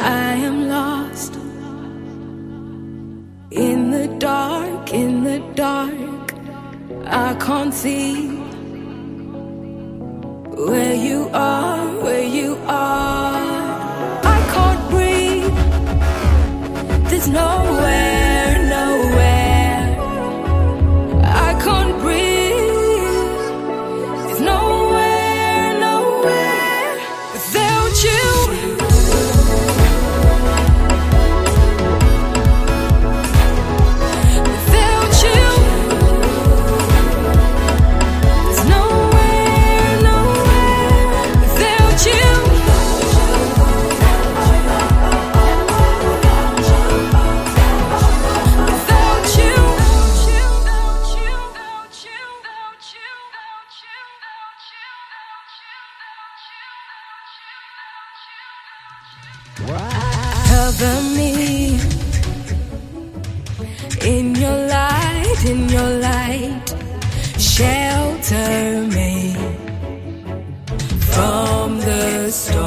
I am lost in the dark, in the dark. I can't see where you are, where you are. I can't breathe. There's nowhere, nowhere. I can't breathe. There's nowhere, nowhere without you. Cover me in your light, in your light. Shelter me from the storm.